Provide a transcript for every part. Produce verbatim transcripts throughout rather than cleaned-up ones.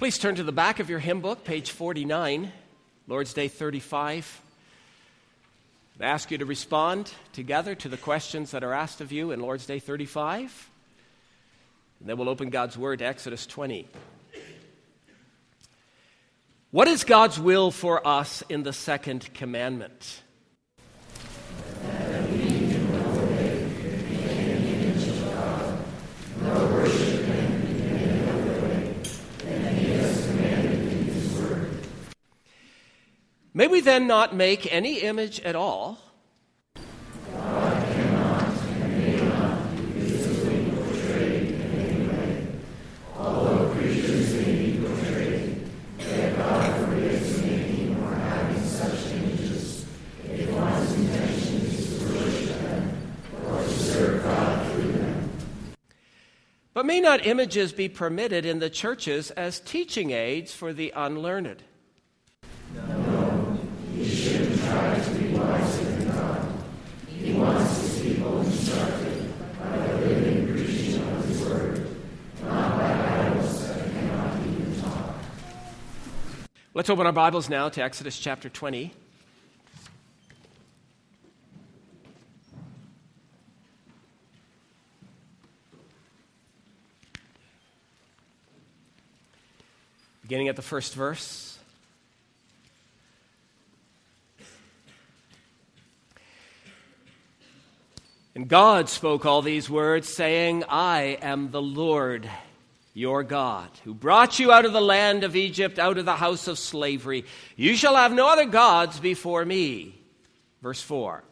Please turn to the back of your hymn book, page forty-nine, Lord's Day thirty-five. I ask you to respond together to the questions that are asked of you in Lord's Day thirty-five. And then we'll open God's Word to Exodus twenty. What is God's will for us in the second commandment? That we do not obey any image of God, nor worship Him in any other way than He has commanded in His Word. May we then not make any image at all? God cannot and may not be visibly portrayed in any way, although creatures may be portrayed, that God forbids making or having such images if one's intention is to worship them or to serve God through them. But may not images be permitted in the churches as teaching aids for the unlearned? No, he shouldn't try to be wiser than God. He wants his people instructed by the living preaching of his word, not by idols that cannot even talk. Let's open our Bibles now to Exodus chapter twenty. Beginning at the first verse. And God spoke all these words, saying, I am the Lord your God, who brought you out of the land of Egypt, out of the house of slavery. You shall have no other gods before me. Verse four.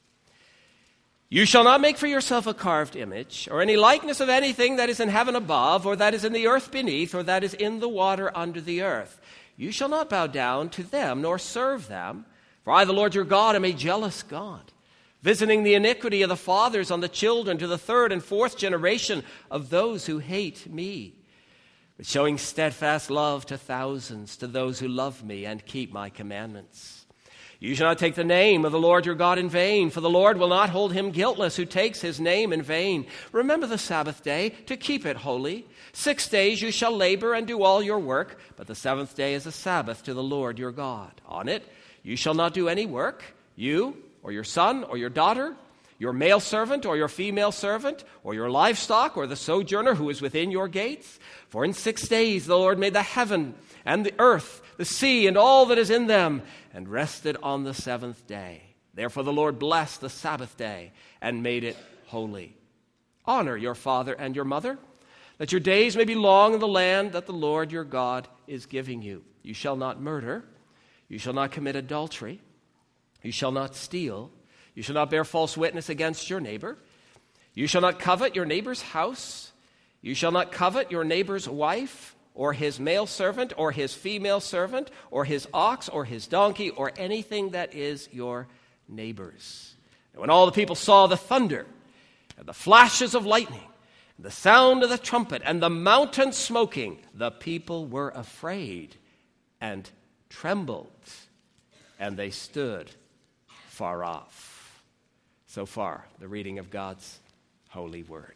You shall not make for yourself a carved image, or any likeness of anything that is in heaven above, or that is in the earth beneath, or that is in the water under the earth. You shall not bow down to them, nor serve them. For I, the Lord your God, am a jealous God, visiting the iniquity of the fathers on the children to the third and fourth generation of those who hate me, but showing steadfast love to thousands, to those who love me and keep my commandments. You shall not take the name of the Lord your God in vain, for the Lord will not hold him guiltless who takes his name in vain. Remember the Sabbath day to keep it holy. Six days you shall labor and do all your work, but the seventh day is a Sabbath to the Lord your God. On it you shall not do any work, you or your son or your daughter, your male servant or your female servant, or your livestock or the sojourner who is within your gates. For in six days the Lord made the heaven and the earth, the sea, and all that is in them, and rested on the seventh day. Therefore the Lord blessed the Sabbath day and made it holy. Honor your father and your mother, that your days may be long in the land that the Lord your God is giving you. You shall not murder. You shall not commit adultery. You shall not steal. You shall not bear false witness against your neighbor. You shall not covet your neighbor's house. You shall not covet your neighbor's wife, or his male servant, or his female servant, or his ox, or his donkey, or anything that is your neighbor's. And when all the people saw the thunder, and the flashes of lightning, and the sound of the trumpet, and the mountain smoking, the people were afraid and trembled, and they stood far off. So far, the reading of God's holy word.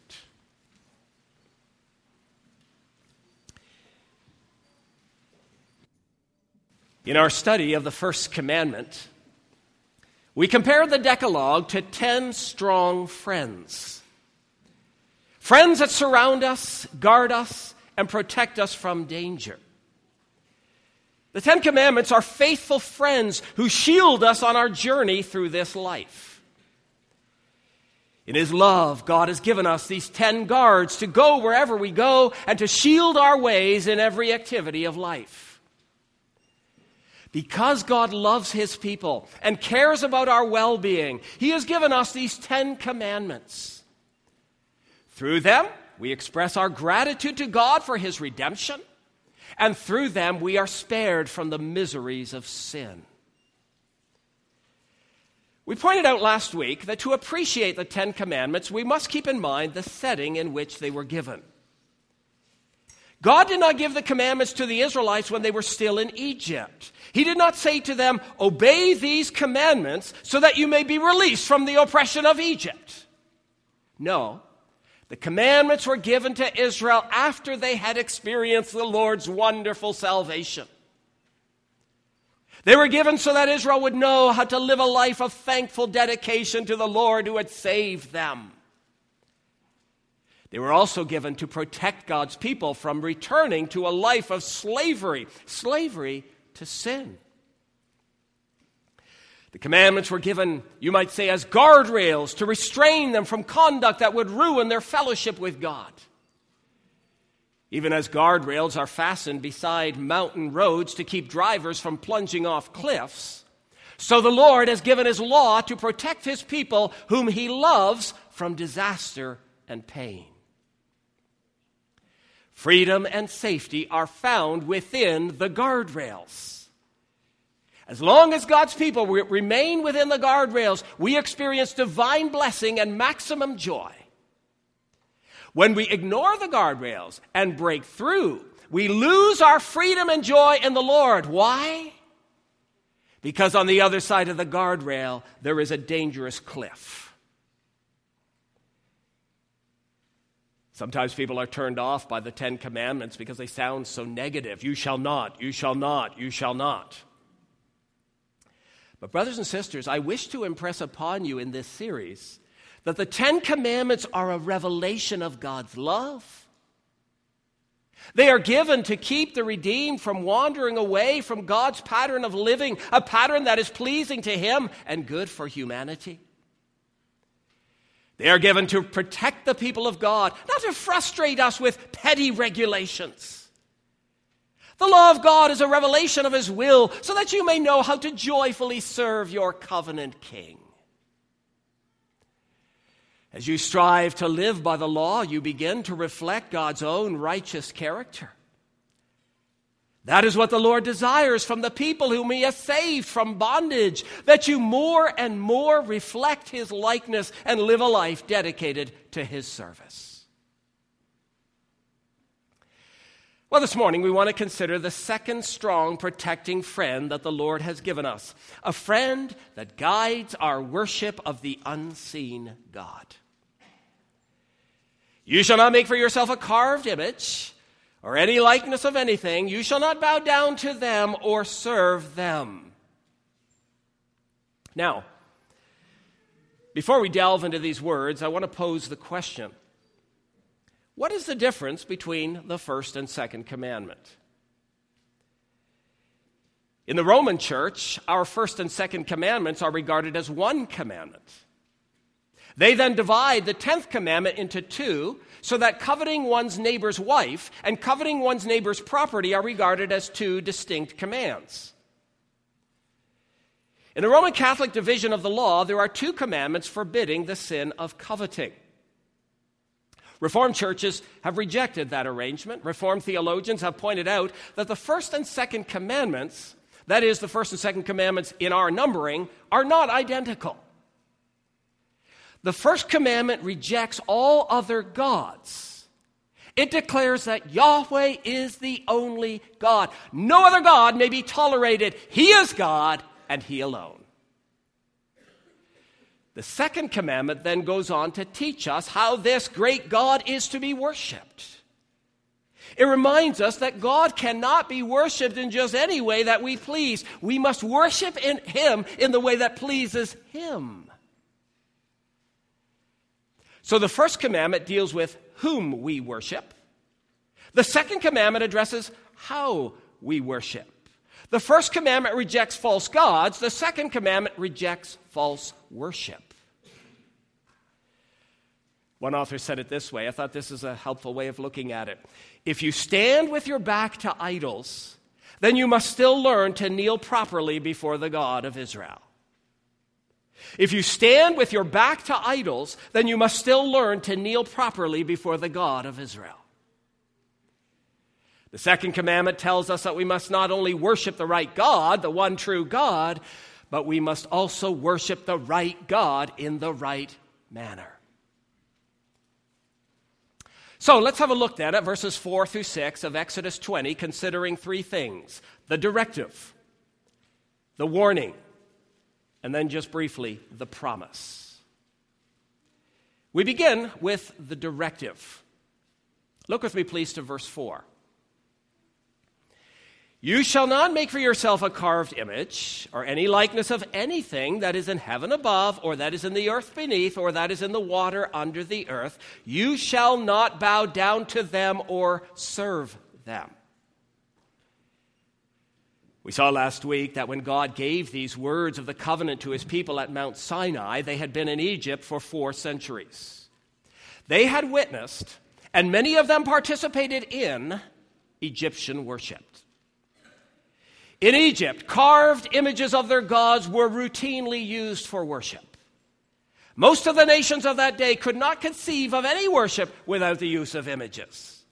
In our study of the first commandment, we compare the Decalogue to ten strong friends. Friends that surround us, guard us, and protect us from danger. The Ten Commandments are faithful friends who shield us on our journey through this life. In His love, God has given us these ten guards to go wherever we go and to shield our ways in every activity of life. Because God loves His people and cares about our well-being, He has given us these Ten Commandments. Through them, we express our gratitude to God for His redemption, and through them, we are spared from the miseries of sin. We pointed out last week that to appreciate the Ten Commandments, we must keep in mind the setting in which they were given. God did not give the commandments to the Israelites when they were still in Egypt. He did not say to them, obey these commandments so that you may be released from the oppression of Egypt. No, The commandments were given to Israel after they had experienced the Lord's wonderful salvation. They were given so that Israel would know how to live a life of thankful dedication to the Lord who had saved them. They were also given to protect God's people from returning to a life of slavery, slavery to sin. The commandments were given, you might say, as guardrails to restrain them from conduct that would ruin their fellowship with God. Even as guardrails are fastened beside mountain roads to keep drivers from plunging off cliffs, so the Lord has given his law to protect his people whom he loves from disaster and pain. Freedom and safety are found within the guardrails. As long as God's people remain within the guardrails, we experience divine blessing and maximum joy. When we ignore the guardrails and break through, we lose our freedom and joy in the Lord. Why? Because on the other side of the guardrail, there is a dangerous cliff. Sometimes people are turned off by the Ten Commandments because they sound so negative. You shall not, you shall not, you shall not. But brothers and sisters, I wish to impress upon you in this series that the Ten Commandments are a revelation of God's love. They are given to keep the redeemed from wandering away from God's pattern of living, a pattern that is pleasing to him and good for humanity. They are given to protect the people of God, not to frustrate us with petty regulations. The law of God is a revelation of his will so that you may know how to joyfully serve your covenant king. As you strive to live by the law, you begin to reflect God's own righteous character. That is what the Lord desires from the people whom he has saved from bondage, that you more and more reflect his likeness and live a life dedicated to his service. Well, this morning we want to consider the second strong protecting friend that the Lord has given us, a friend that guides our worship of the unseen God. You shall not make for yourself a carved image or any likeness of anything. You shall not bow down to them or serve them. Now, before we delve into these words, I want to pose the question: what is the difference between the first and second commandment? In the Roman Church, our first and second commandments are regarded as one commandment. They then divide the tenth commandment into two, so that coveting one's neighbor's wife and coveting one's neighbor's property are regarded as two distinct commands. In the Roman Catholic division of the law, there are two commandments forbidding the sin of coveting. Reformed churches have rejected that arrangement. Reformed theologians have pointed out that the first and second commandments, that is, the first and second commandments in our numbering, are not identical. The first commandment rejects all other gods. It declares that Yahweh is the only God. No other God may be tolerated. He is God, and he alone. The second commandment then goes on to teach us how this great God is to be worshipped. It reminds us that God cannot be worshipped in just any way that we please. We must worship in him in the way that pleases him. So the first commandment deals with whom we worship. The second commandment addresses how we worship. The first commandment rejects false gods. The second commandment rejects false worship. One author said it this way. I thought this is a helpful way of looking at it. If you stand with your back to idols, then you must still learn to kneel properly before the God of Israel. If you stand with your back to idols, then you must still learn to kneel properly before the God of Israel. The second commandment tells us that we must not only worship the right God, the one true God, but we must also worship the right God in the right manner. So let's have a look then at verses four through six of Exodus twenty, considering three things: the directive, the warning, and then just briefly, the promise. We begin with the directive. Look with me, please, to verse four. You shall not make for yourself a carved image or any likeness of anything that is in heaven above, or that is in the earth beneath, or that is in the water under the earth. You shall not bow down to them or serve them. We saw last week that when God gave these words of the covenant to his people at Mount Sinai, they had been in Egypt for four centuries. They had witnessed, and many of them participated in, Egyptian worship. In Egypt, carved images of their gods were routinely used for worship. Most of the nations of that day could not conceive of any worship without the use of images.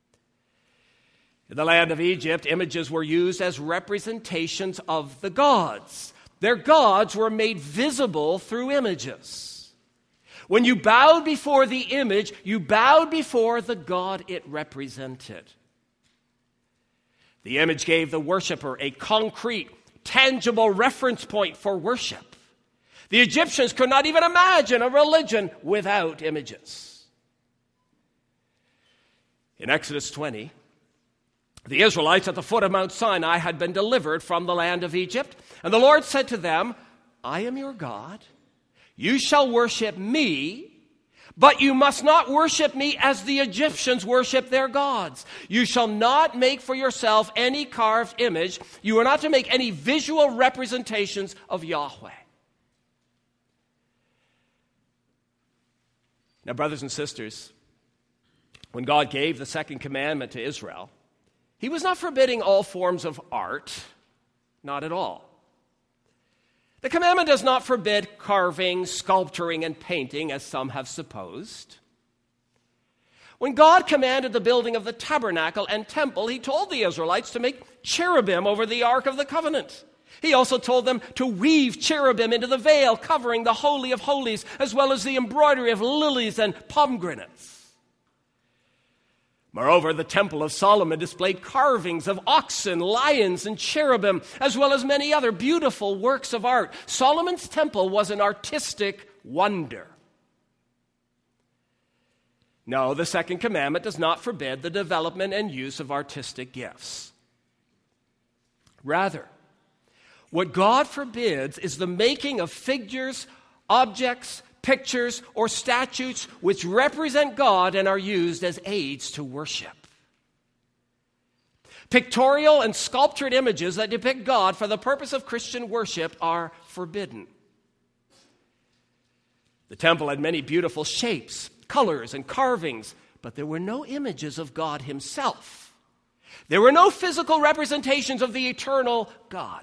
In the land of Egypt, images were used as representations of the gods. Their gods were made visible through images. When you bowed before the image, you bowed before the god it represented. The image gave the worshiper a concrete, tangible reference point for worship. The Egyptians could not even imagine a religion without images. In Exodus twenty, the Israelites at the foot of Mount Sinai had been delivered from the land of Egypt, and the Lord said to them, I am your God. You shall worship me, but you must not worship me as the Egyptians worship their gods. You shall not make for yourself any carved image. You are not to make any visual representations of Yahweh. Now, brothers and sisters, when God gave the second commandment to Israel, he was not forbidding all forms of art, not at all. The commandment does not forbid carving, sculpturing, and painting, as some have supposed. When God commanded the building of the tabernacle and temple, he told the Israelites to make cherubim over the Ark of the Covenant. He also told them to weave cherubim into the veil covering the Holy of Holies, as well as the embroidery of lilies and pomegranates. Moreover, the Temple of Solomon displayed carvings of oxen, lions, and cherubim, as well as many other beautiful works of art. Solomon's temple was an artistic wonder. No, the second commandment does not forbid the development and use of artistic gifts. Rather, what God forbids is the making of figures, objects, pictures, or statues which represent God and are used as aids to worship. Pictorial and sculptured images that depict God for the purpose of Christian worship are forbidden. The temple had many beautiful shapes, colors, and carvings, but there were no images of God himself. There were no physical representations of the eternal God.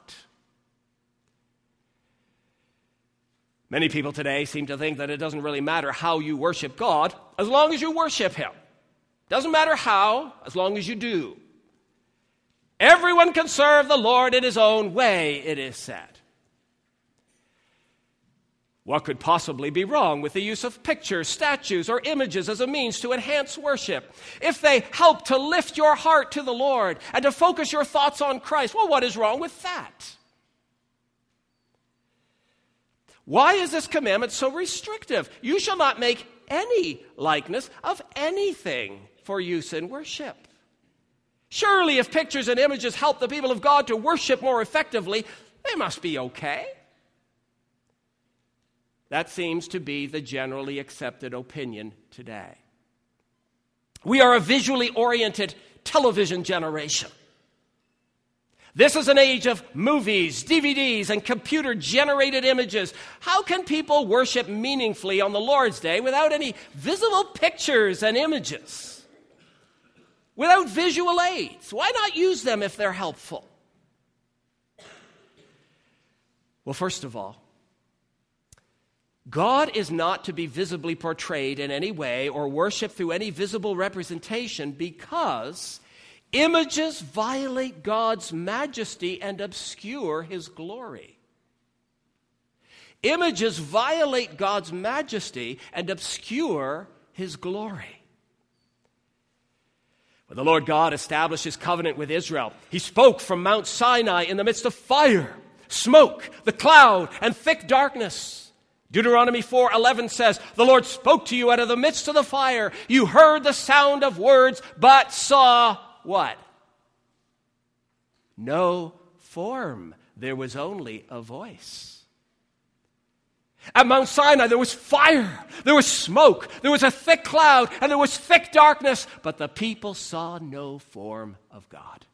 Many people today seem to think that it doesn't really matter how you worship God as long as you worship him. Doesn't matter how, as long as you do. Everyone can serve the Lord in his own way, it is said. What could possibly be wrong with the use of pictures, statues, or images as a means to enhance worship? If they help to lift your heart to the Lord and to focus your thoughts on Christ, well, what is wrong with that? Why is this commandment so restrictive? You shall not make any likeness of anything for use in worship. Surely if pictures and images help the people of God to worship more effectively, they must be okay. That seems to be the generally accepted opinion today. We are a visually oriented television generation. This is an age of movies, D V Ds, and computer-generated images. How can people worship meaningfully on the Lord's Day without any visible pictures and images? Without visual aids? Why not use them if they're helpful? Well, first of all, God is not to be visibly portrayed in any way or worshiped through any visible representation because images violate God's majesty and obscure his glory. Images violate God's majesty and obscure his glory. When the Lord God established his covenant with Israel, he spoke from Mount Sinai in the midst of fire, smoke, the cloud, and thick darkness. Deuteronomy four eleven says, "The Lord spoke to you out of the midst of the fire. You heard the sound of words, but saw" what? "No form. There was only a voice." At Mount Sinai, there was fire, there was smoke, there was a thick cloud, and there was thick darkness, but the people saw no form of God.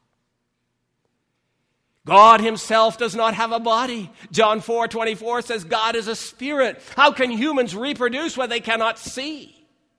God himself does not have a body. John four twenty-four says God is a spirit. How can humans reproduce what they cannot see?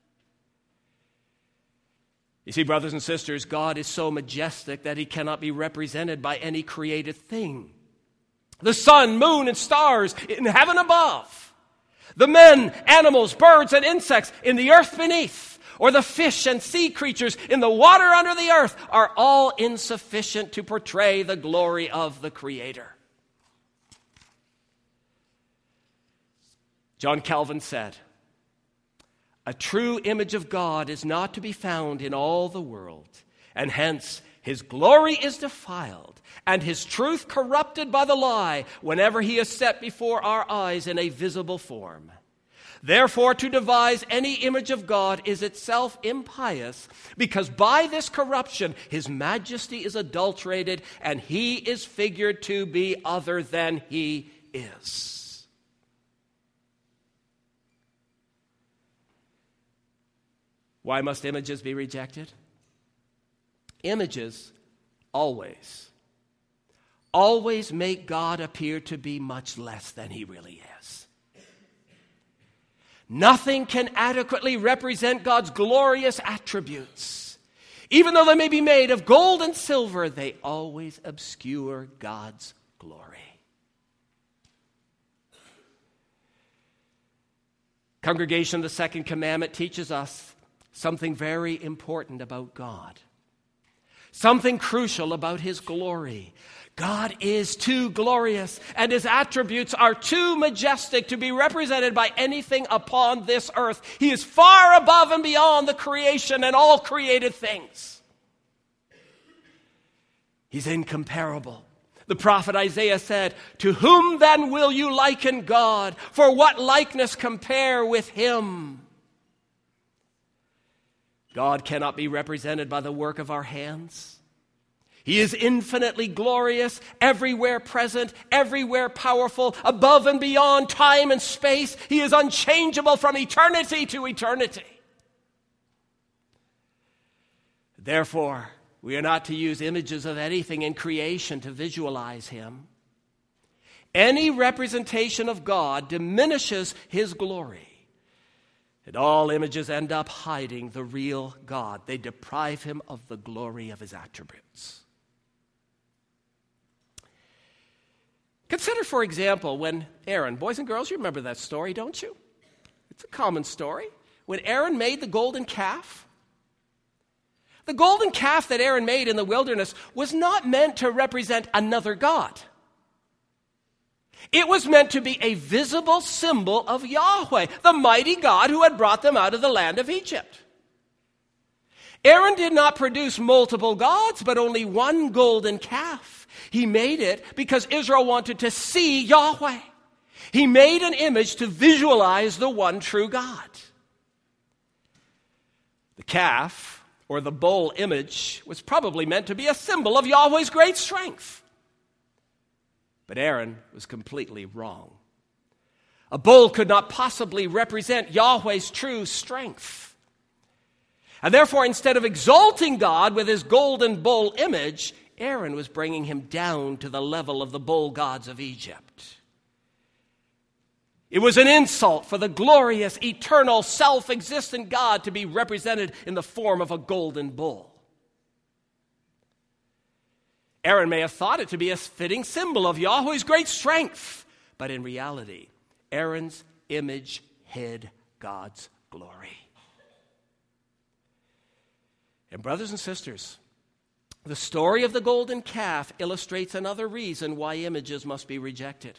You see, brothers and sisters, God is so majestic that he cannot be represented by any created thing. The sun, moon, and stars in heaven above, the men, animals, birds, and insects in the earth beneath, or the fish and sea creatures in the water under the earth are all insufficient to portray the glory of the Creator. John Calvin said, "A true image of God is not to be found in all the world, and hence his glory is defiled, and his truth corrupted by the lie whenever he is set before our eyes in a visible form. Therefore, to devise any image of God is itself impious, because by this corruption his majesty is adulterated, and he is figured to be other than he is." Why must images be rejected? Images always, always make God appear to be much less than he really is. Nothing can adequately represent God's glorious attributes. Even though they may be made of gold and silver, they always obscure God's glory. Congregation, the second commandment teaches us something very important about God. Something crucial about his glory. God is too glorious, and his attributes are too majestic to be represented by anything upon this earth. He is far above and beyond the creation and all created things. He's incomparable. The prophet Isaiah said, "To whom then will you liken God? For what likeness compare with him?" God cannot be represented by the work of our hands. He is infinitely glorious, everywhere present, everywhere powerful, above and beyond time and space. He is unchangeable from eternity to eternity. Therefore, we are not to use images of anything in creation to visualize him. Any representation of God diminishes his glory. And all images end up hiding the real God. They deprive him of the glory of his attributes. Consider, for example, when Aaron, boys and girls, you remember that story, don't you? It's a common story. When Aaron made the golden calf, the golden calf that Aaron made in the wilderness was not meant to represent another god. It was meant to be a visible symbol of Yahweh, the mighty God who had brought them out of the land of Egypt. Aaron did not produce multiple gods, but only one golden calf. He made it because Israel wanted to see Yahweh. He made an image to visualize the one true God. The calf, or the bull image, was probably meant to be a symbol of Yahweh's great strength. But Aaron was completely wrong. A bull could not possibly represent Yahweh's true strength. And therefore, instead of exalting God with his golden bull image, Aaron was bringing him down to the level of the bull gods of Egypt. It was an insult for the glorious, eternal, self-existent God to be represented in the form of a golden bull. Aaron may have thought it to be a fitting symbol of Yahweh's great strength, but in reality, Aaron's image hid God's glory. And brothers and sisters, the story of the golden calf illustrates another reason why images must be rejected.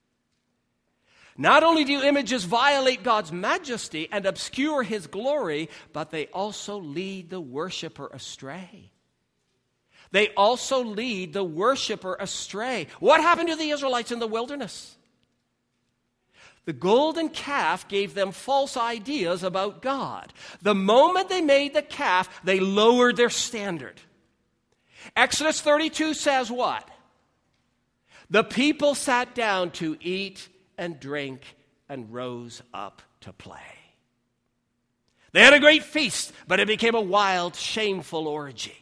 Not only do images violate God's majesty and obscure his glory, but they also lead the worshiper astray. They also lead the worshiper astray. What happened to the Israelites in the wilderness? The golden calf gave them false ideas about God. The moment they made the calf, they lowered their standard. Exodus thirty-two says what? The people sat down to eat and drink and rose up to play. They had a great feast, but it became a wild, shameful orgy.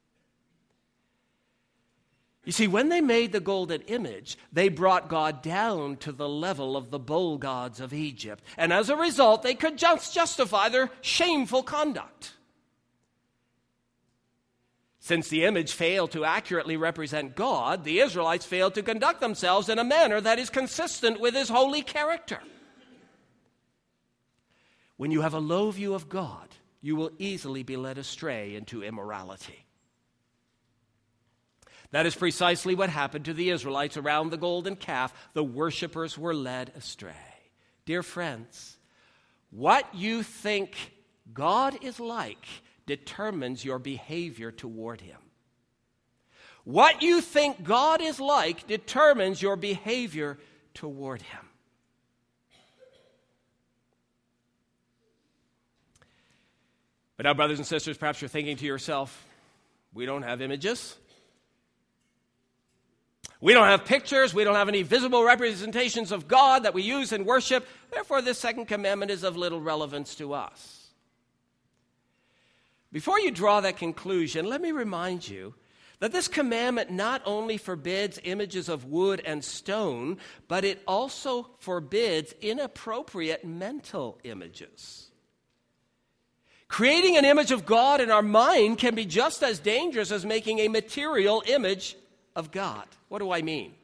You see, when they made the golden image, they brought God down to the level of the bull gods of Egypt. And as a result, they could just justify their shameful conduct. Since the image failed to accurately represent God, the Israelites failed to conduct themselves in a manner that is consistent with his holy character. When you have a low view of God, you will easily be led astray into immorality. That is precisely what happened to the Israelites around the golden calf. The worshipers were led astray. Dear friends, what you think God is like determines your behavior toward him. What you think God is like determines your behavior toward him. But now, brothers and sisters, perhaps you're thinking to yourself, we don't have images. We don't have pictures. We don't have any visible representations of God that we use in worship. Therefore, this second commandment is of little relevance to us. Before you draw that conclusion, let me remind you that this commandment not only forbids images of wood and stone, but it also forbids inappropriate mental images. Creating an image of God in our mind can be just as dangerous as making a material image of God. What do I mean?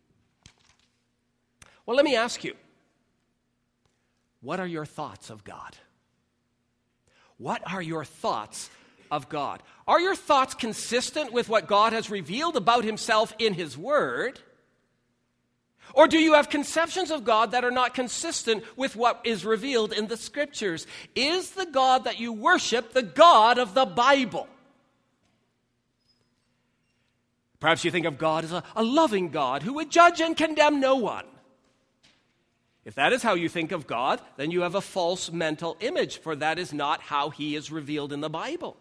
Well, let me ask you, what are your thoughts of God? What are your thoughts of God? Are your thoughts consistent with what God has revealed about himself in his word? Or do you have conceptions of God that are not consistent with what is revealed in the scriptures? Is the God that you worship the God of the Bible? Perhaps you think of God as a, a loving God who would judge and condemn no one. If that is how you think of God, then you have a false mental image, for that is not how he is revealed in the Bible.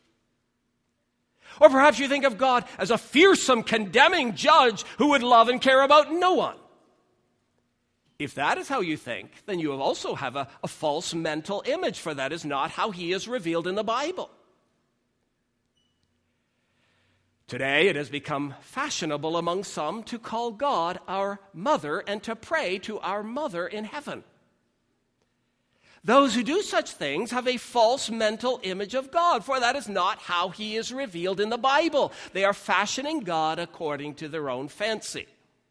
Or perhaps you think of God as a fearsome, condemning judge who would love and care about no one. If that is how you think, then you also have a, a false mental image, for that is not how he is revealed in the Bible. Today, it has become fashionable among some to call God our mother and to pray to our mother in heaven. Those who do such things have a false mental image of God, for that is not how he is revealed in the Bible. They are fashioning God according to their own fancy.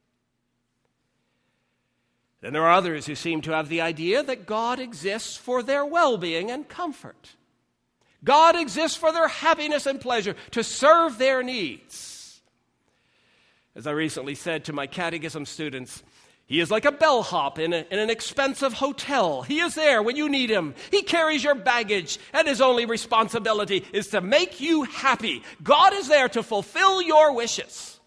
Then there are others who seem to have the idea that God exists for their well-being and comfort. God exists for their happiness and pleasure, to serve their needs. As I recently said to my catechism students, he is like a bellhop in, a, in an expensive hotel. He is there when you need him. He carries your baggage, and his only responsibility is to make you happy. God is there to fulfill your wishes.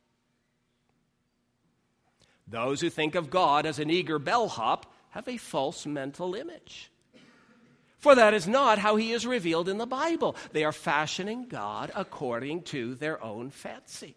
Those who think of God as an eager bellhop have a false mental image. For that is not how he is revealed in the Bible. They are fashioning God according to their own fancy.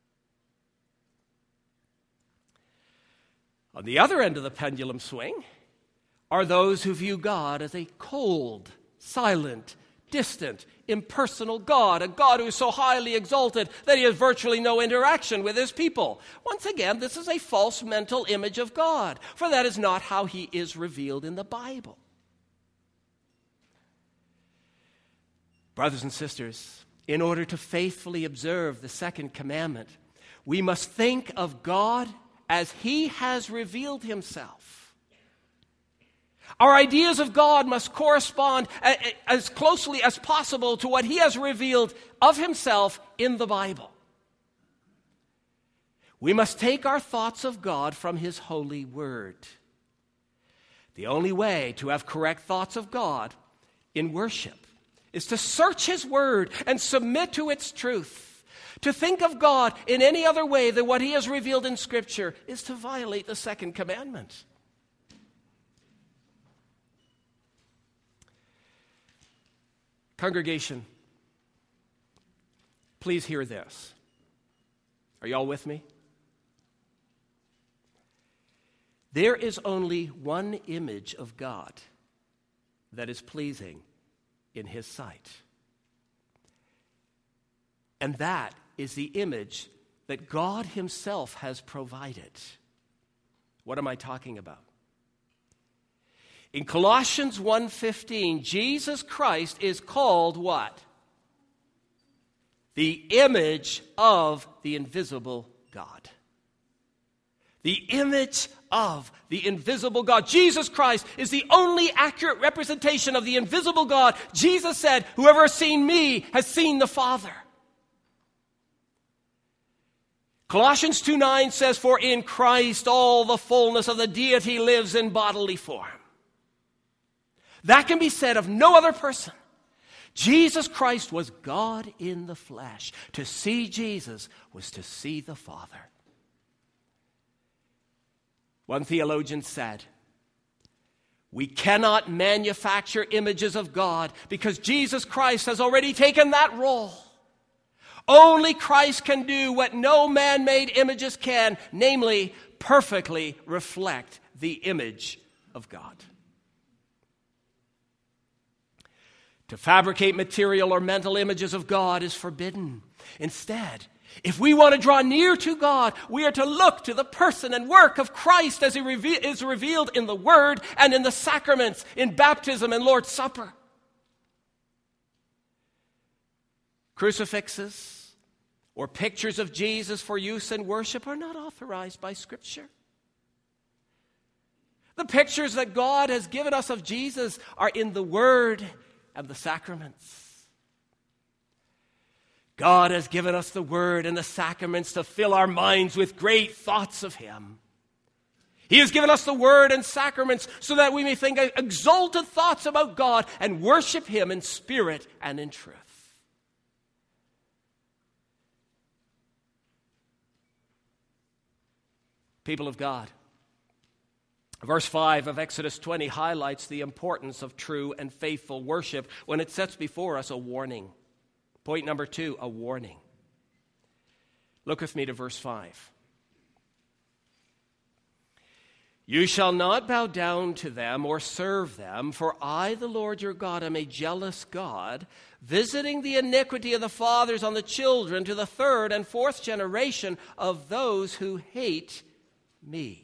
On the other end of the pendulum swing are those who view God as a cold, silent, distant, impersonal God, a God who is so highly exalted that he has virtually no interaction with his people. Once again, this is a false mental image of God, for that is not how he is revealed in the Bible. Brothers and sisters, in order to faithfully observe the second commandment, we must think of God as he has revealed himself. Our ideas of God must correspond as closely as possible to what he has revealed of himself in the Bible. We must take our thoughts of God from his holy word. The only way to have correct thoughts of God in worship is to search his word and submit to its truth. To think of God in any other way than what he has revealed in Scripture is to violate the second commandment. Congregation, please hear this. Are you all with me? There is only one image of God that is pleasing in His sight. And that is the image that God Himself has provided. What am I talking about? In Colossians one fifteen, Jesus Christ is called what? The image of the invisible God. The image of the invisible God. Jesus Christ is the only accurate representation of the invisible God. Jesus said, "Whoever has seen me has seen the Father." Colossians two nine says, "For in Christ all the fullness of the deity lives in bodily form." That can be said of no other person. Jesus Christ was God in the flesh. To see Jesus was to see the Father. One theologian said, "We cannot manufacture images of God because Jesus Christ has already taken that role. Only Christ can do what no man-made images can, namely, perfectly reflect the image of God." To fabricate material or mental images of God is forbidden. Instead, if we want to draw near to God, we are to look to the person and work of Christ as He reve- is revealed in the Word and in the sacraments, in baptism and Lord's Supper. Crucifixes or pictures of Jesus for use in worship are not authorized by Scripture. The pictures that God has given us of Jesus are in the Word and the sacraments. God has given us the Word and the sacraments to fill our minds with great thoughts of Him. He has given us the Word and sacraments so that we may think exalted thoughts about God and worship Him in spirit and in truth. People of God, verse five of Exodus twenty highlights the importance of true and faithful worship when it sets before us a warning. Point number two, a warning. Look with me to verse five. "You shall not bow down to them or serve them, for I, the Lord your God, am a jealous God, visiting the iniquity of the fathers on the children to the third and fourth generation of those who hate me."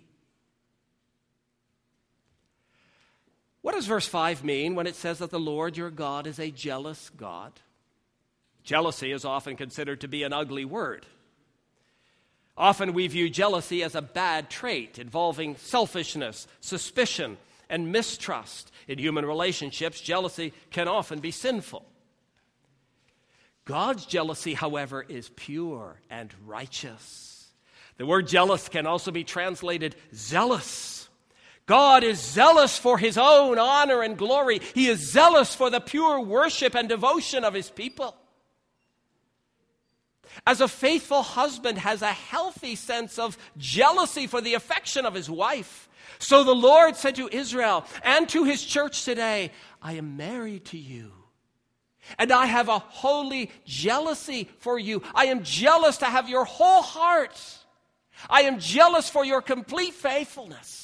What does verse five mean when it says that the Lord your God is a jealous God? Jealousy is often considered to be an ugly word. Often we view jealousy as a bad trait involving selfishness, suspicion, and mistrust. In human relationships, jealousy can often be sinful. God's jealousy, however, is pure and righteous. The word jealous can also be translated zealous. God is zealous for His own honor and glory. He is zealous for the pure worship and devotion of His people. As a faithful husband has a healthy sense of jealousy for the affection of his wife, so the Lord said to Israel and to His church today, "I am married to you, and I have a holy jealousy for you. I am jealous to have your whole heart. I am jealous for your complete faithfulness."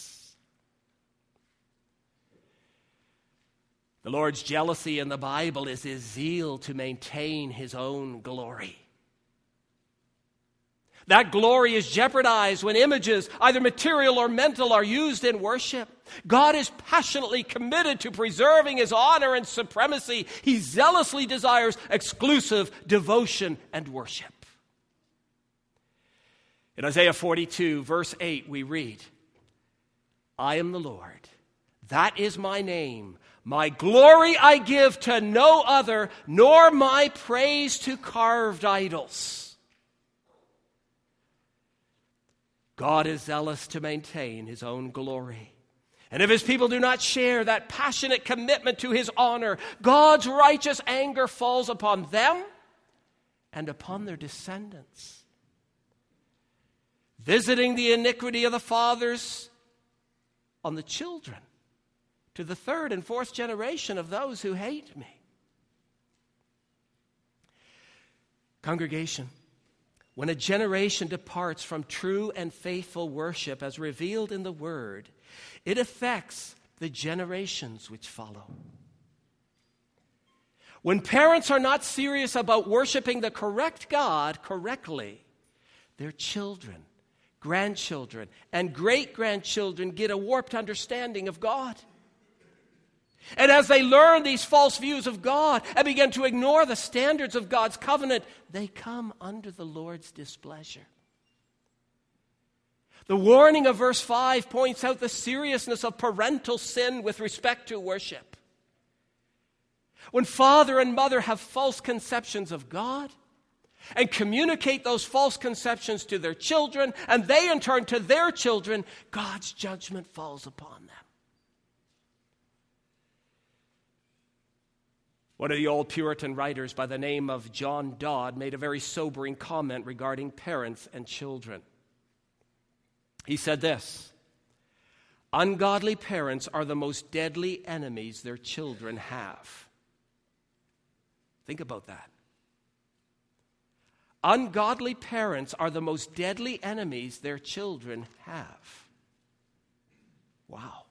The Lord's jealousy in the Bible is His zeal to maintain His own glory. That glory is jeopardized when images, either material or mental, are used in worship. God is passionately committed to preserving His honor and supremacy. He zealously desires exclusive devotion and worship. In Isaiah forty-two, verse eight, we read, "I am the Lord, that is my name. My glory I give to no other, nor my praise to carved idols." God is zealous to maintain His own glory. And if His people do not share that passionate commitment to His honor, God's righteous anger falls upon them and upon their descendants, visiting the iniquity of the fathers on the children, to the third and fourth generation of those who hate me. Congregation, when a generation departs from true and faithful worship as revealed in the Word, it affects the generations which follow. When parents are not serious about worshiping the correct God correctly, their children, grandchildren, and great-grandchildren get a warped understanding of God. And as they learn these false views of God and begin to ignore the standards of God's covenant, they come under the Lord's displeasure. The warning of verse five points out the seriousness of parental sin with respect to worship. When father and mother have false conceptions of God and communicate those false conceptions to their children, and they in turn to their children, God's judgment falls upon them. One of the old Puritan writers by the name of John Dodd made a very sobering comment regarding parents and children. He said this: ungodly parents are the most deadly enemies their children have. Think about that. Ungodly parents are the most deadly enemies their children have. Wow.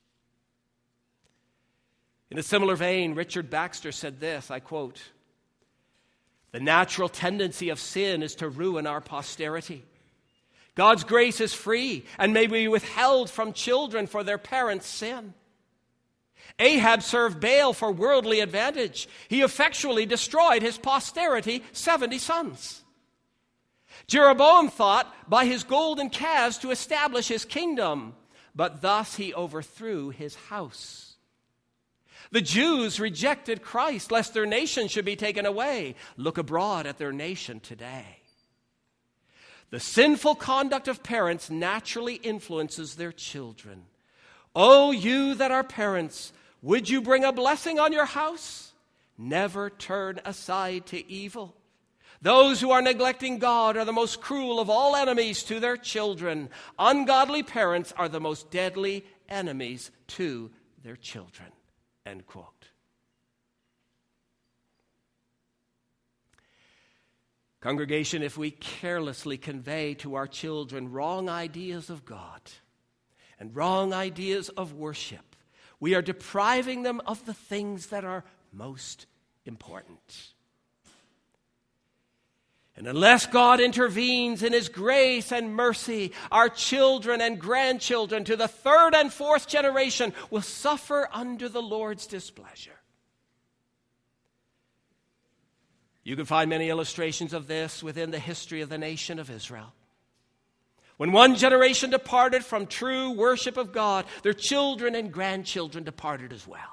In a similar vein, Richard Baxter said this, I quote, "The natural tendency of sin is to ruin our posterity. God's grace is free and may be withheld from children for their parents' sin. Ahab served Baal for worldly advantage. He effectually destroyed his posterity, seventy sons. Jeroboam thought by his golden calves to establish his kingdom, but thus he overthrew his house. The Jews rejected Christ lest their nation should be taken away. Look abroad at their nation today. The sinful conduct of parents naturally influences their children. O you that are parents, would you bring a blessing on your house? Never turn aside to evil. Those who are neglecting God are the most cruel of all enemies to their children. Ungodly parents are the most deadly enemies to their children." End quote. Congregation, if we carelessly convey to our children wrong ideas of God and wrong ideas of worship, we are depriving them of the things that are most important. And unless God intervenes in His grace and mercy, our children and grandchildren to the third and fourth generation will suffer under the Lord's displeasure. You can find many illustrations of this within the history of the nation of Israel. When one generation departed from true worship of God, their children and grandchildren departed as well.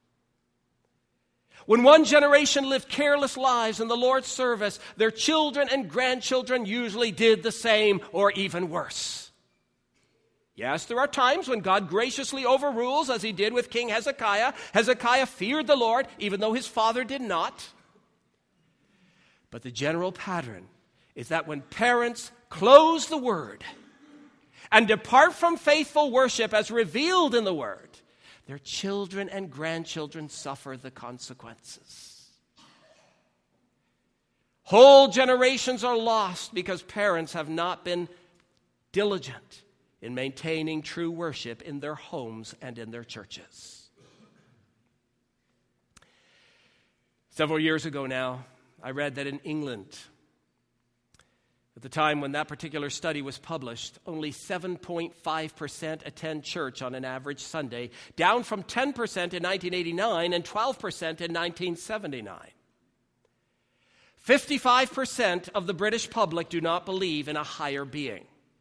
When one generation lived careless lives in the Lord's service, their children and grandchildren usually did the same or even worse. Yes, there are times when God graciously overrules, as He did with King Hezekiah. Hezekiah feared the Lord, even though his father did not. But the general pattern is that when parents close the Word and depart from faithful worship as revealed in the Word, their children and grandchildren suffer the consequences. Whole generations are lost because parents have not been diligent in maintaining true worship in their homes and in their churches. Several years ago now, I read that in England, at the time when that particular study was published, only seven point five percent attend church on an average Sunday, down from ten percent in nineteen eighty-nine and twelve percent in nineteen seventy-nine. fifty-five percent of the British public do not believe in a higher being.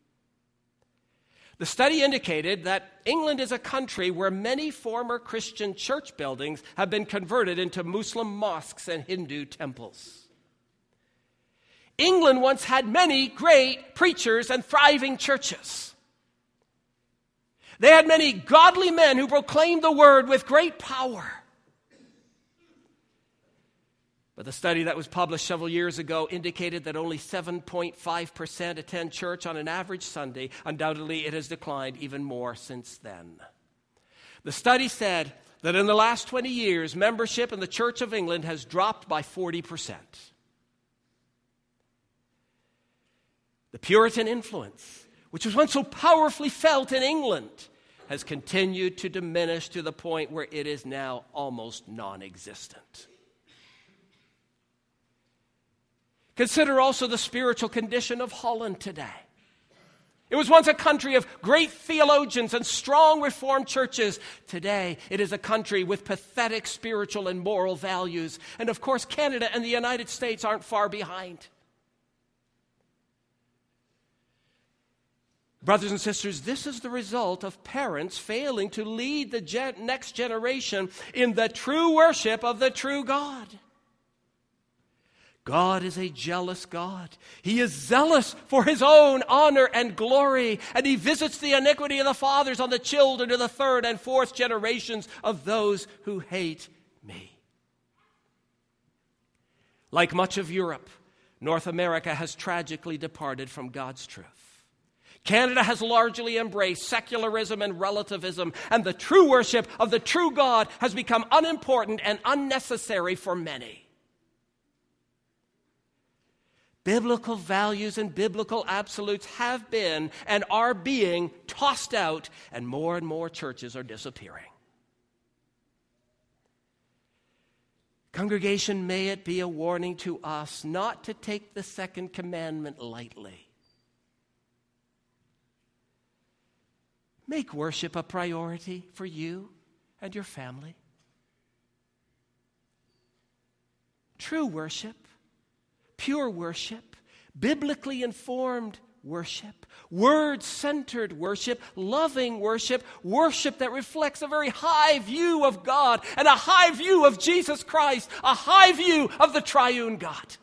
The study indicated that England is a country where many former Christian church buildings have been converted into Muslim mosques and Hindu temples. England once had many great preachers and thriving churches. They had many godly men who proclaimed the word with great power. But the study that was published several years ago indicated that only seven point five percent attend church on an average Sunday. Undoubtedly, it has declined even more since then. The study said that in the last twenty years, membership in the Church of England has dropped by forty percent. The Puritan influence, which was once so powerfully felt in England, has continued to diminish to the point where it is now almost non-existent. Consider also the spiritual condition of Holland today. It was once a country of great theologians and strong Reformed churches. Today, it is a country with pathetic spiritual and moral values. And of course, Canada and the United States aren't far behind. Brothers and sisters, this is the result of parents failing to lead the gen- next generation in the true worship of the true God. God is a jealous God. He is zealous for his own honor and glory, and he visits the iniquity of the fathers on the children to the third and fourth generations of those who hate me. Like much of Europe, North America has tragically departed from God's truth. Canada has largely embraced secularism and relativism, and the true worship of the true God has become unimportant and unnecessary for many. Biblical values and biblical absolutes have been and are being tossed out, and more and more churches are disappearing. Congregation, may it be a warning to us not to take the second commandment lightly. Make worship a priority for you and your family. True worship, pure worship, biblically informed worship, word-centered worship, loving worship, worship that reflects a very high view of God and a high view of Jesus Christ, a high view of the triune God.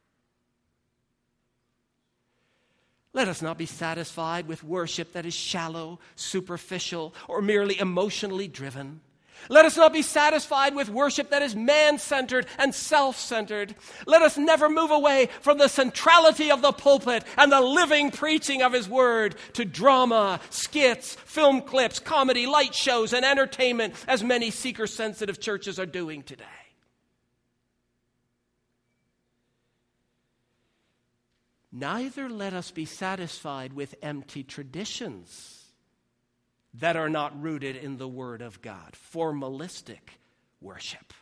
Let us not be satisfied with worship that is shallow, superficial, or merely emotionally driven. Let us not be satisfied with worship that is man-centered and self-centered. Let us never move away from the centrality of the pulpit and the living preaching of his word to drama, skits, film clips, comedy, light shows, and entertainment, as many seeker-sensitive churches are doing today. Neither let us be satisfied with empty traditions that are not rooted in the Word of God, formalistic worship.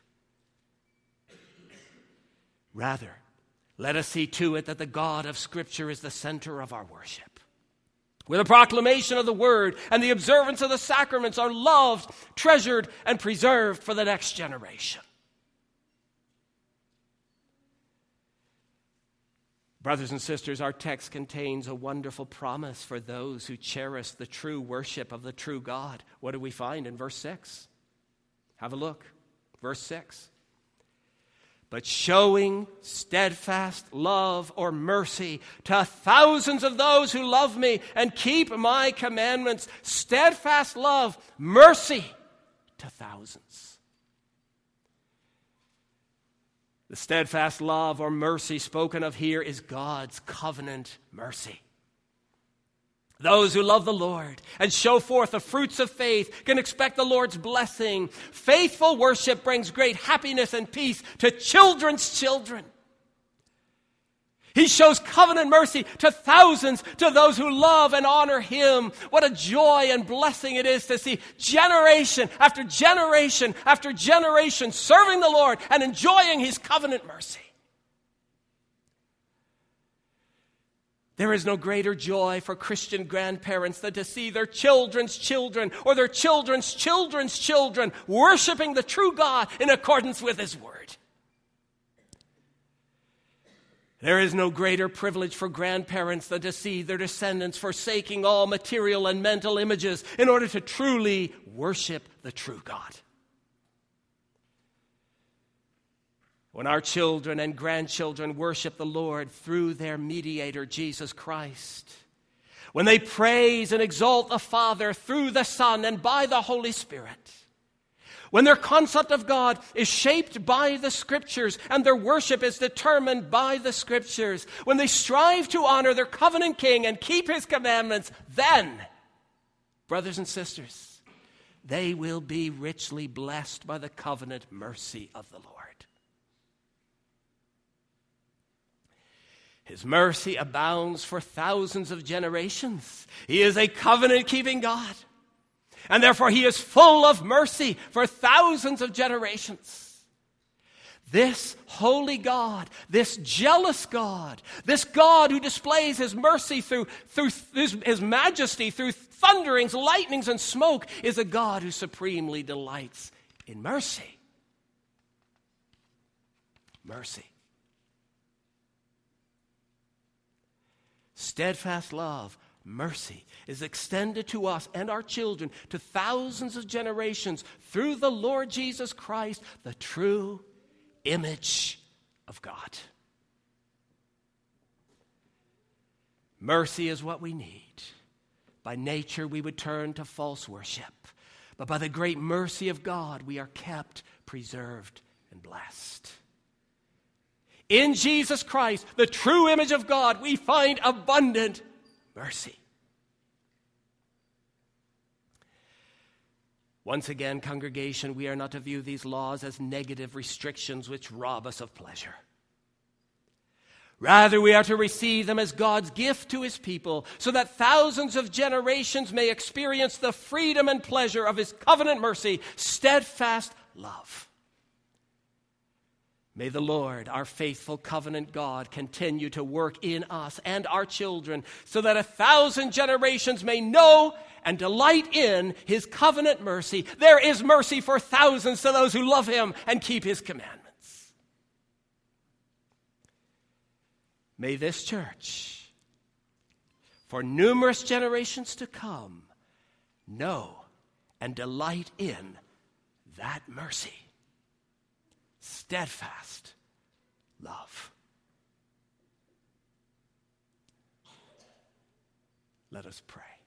Rather, let us see to it that the God of Scripture is the center of our worship, where the proclamation of the Word and the observance of the sacraments are loved, treasured, and preserved for the next generation. Brothers and sisters, our text contains a wonderful promise for those who cherish the true worship of the true God. What do we find in verse six? Have a look. Verse six. But showing steadfast love or mercy to thousands of those who love me and keep my commandments. Steadfast love, mercy to thousands. The steadfast love or mercy spoken of here is God's covenant mercy. Those who love the Lord and show forth the fruits of faith can expect the Lord's blessing. Faithful worship brings great happiness and peace to children's children. He shows covenant mercy to thousands, to those who love and honor him. What a joy and blessing it is to see generation after generation after generation serving the Lord and enjoying his covenant mercy. There is no greater joy for Christian grandparents than to see their children's children or their children's children's children worshiping the true God in accordance with his word. There is no greater privilege for grandparents than to see their descendants forsaking all material and mental images in order to truly worship the true God. When our children and grandchildren worship the Lord through their mediator, Jesus Christ, when they praise and exalt the Father through the Son and by the Holy Spirit, when their concept of God is shaped by the Scriptures and their worship is determined by the Scriptures, when they strive to honor their covenant King and keep his commandments, then, brothers and sisters, they will be richly blessed by the covenant mercy of the Lord. His mercy abounds for thousands of generations. He is a covenant-keeping God. And therefore he is full of mercy for thousands of generations. This holy God, this jealous God, this God who displays his mercy through, through his, his majesty, through thunderings, lightnings, and smoke, is a God who supremely delights in mercy. Mercy. Steadfast love, mercy, is extended to us and our children to thousands of generations through the Lord Jesus Christ, the true image of God. Mercy is what we need. By nature, we would turn to false worship. But by the great mercy of God, we are kept, preserved, and blessed. In Jesus Christ, the true image of God, we find abundant mercy. Once again, congregation, we are not to view these laws as negative restrictions which rob us of pleasure. Rather, we are to receive them as God's gift to his people, so that thousands of generations may experience the freedom and pleasure of his covenant mercy, steadfast love. May the Lord, our faithful covenant God, continue to work in us and our children, so that a thousand generations may know and delight in his covenant mercy. There is mercy for thousands to those who love him and keep his commandments. May this church, for numerous generations to come, know and delight in that mercy. Steadfast love. Let us pray.